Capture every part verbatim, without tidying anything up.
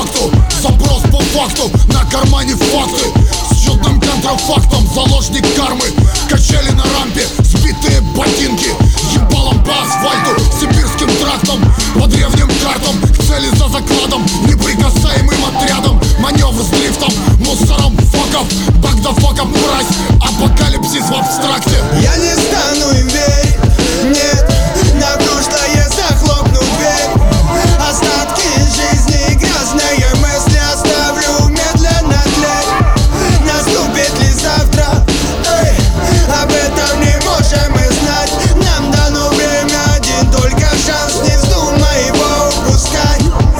факту, запрос по факту, на кармане факты. С чудным контрафактом, заложник кармы. Качели на рампе, сбитые ботинки. Ебалом по асфальту, сибирским трактом. По древним картам, к цели за закладом. Неприкасаемым отрядом, маневр с дрифтом. Мусором фоков, багдофоком мразь. Апокалипсис в абстракте. Я не стану им верить, нет. На прошлое захлопну дверь. Остатки жизни, грязные мысли оставлю медленно тлеть. Наступит ли завтра? Эй, об этом не можем мы знать. Нам дано время, один только шанс. Не вздумай его упускать.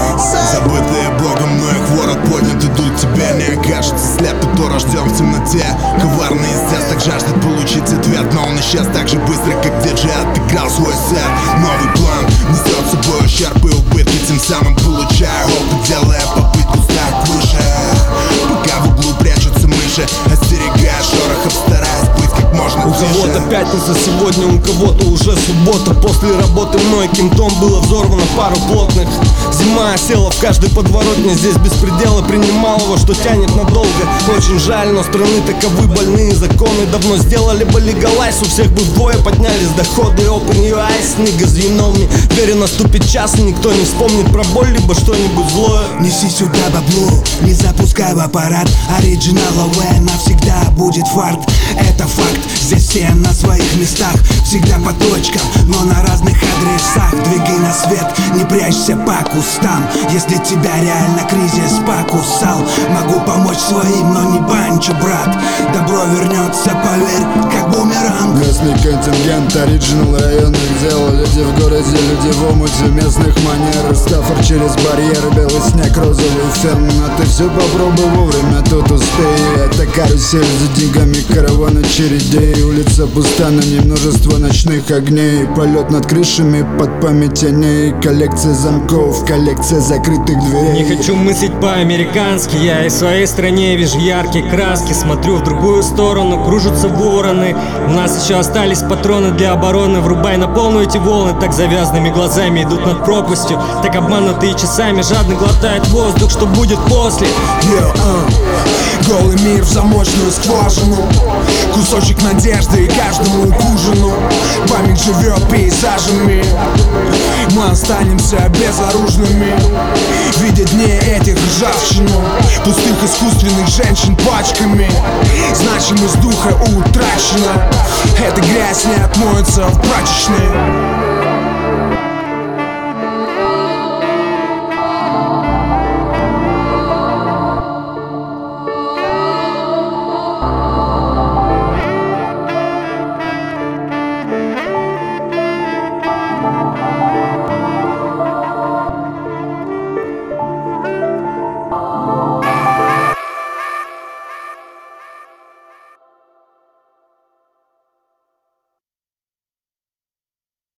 Забытые Богом мной ворот поднят, идут тебя не окажется. Слеп тот, кто рожден в темноте. Коварный естественно так жаждет получить ответ, но он исчез так же быстро, как диджей отыграл свой сет. Новый план несет с собой ущерб и убытки, тем самым получая опыт, делая попытку стать выше. Пока в углу прячутся мыши, остерегая шорохов, стараясь быть как можно У тише. кого-то пятница сегодня, у кого-то уже суббота. После работы мной кентом было взорвано пару плотных. Зима осела в каждой подворотне. Здесь беспредела принимал его, что тянет надолго. Очень жаль, но страны таковы больные законы. Давно сделали бы легалайз, у всех бы вдвое поднялись доходы. Open your eyes, niggas, you know me. Верю, наступит час, и никто не вспомнит про боль, либо что-нибудь злое. Неси сюда бабло, не запускай в аппарат. Оригинал ОВ навсегда будет фарт. Это факт, здесь все на своих местах. Всегда по точкам, но на разных адресах. Двигай на свет, не прячься по кустам. Если тебя реально кризис покусал, могу помочь своим, но не банчо, брат. Добро вернется, поверь, как бумеранг. Местный контингент, оригинал районных дел. Люди в городе, люди в омуте местных манер. Стаффор через барьер, белый снег, розовый фен. А ты все попробуй вовремя, тут успей. Это карусель за деньгами, караван очередей. Улица пуста, на ней множество ночных огней. Полет над крышами, под память теней. Коллекция замков, коллекция закрытых дверей. Не хочу мыслить по-американски. Я и в своей стране вижу яркие краски. Смотрю в другую сторону, кружатся вороны. У нас еще остались патроны для обороны. Врубай на полную эти волны. Так завязанными глазами идут над пропастью. Так обманутые часами жадно глотают воздух. Что будет после? Yeah, uh. Голый мир в замочную скважину. Кусочек надежды и каждому к ужину. Память живет пейзажами. Мы останемся безоружными, видя дни этих ржавчину. Пустых искусственных женщин пачками. Значимость духа утрачена. Эта грязь не отмоется в прачечной.